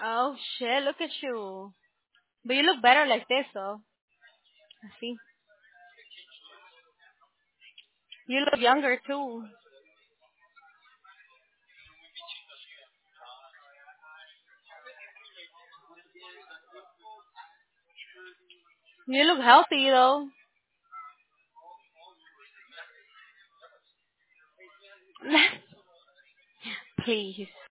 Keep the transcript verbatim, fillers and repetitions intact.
Oh shit, look at you. But you look better like this though. See? You look younger too. You look healthy though. Please.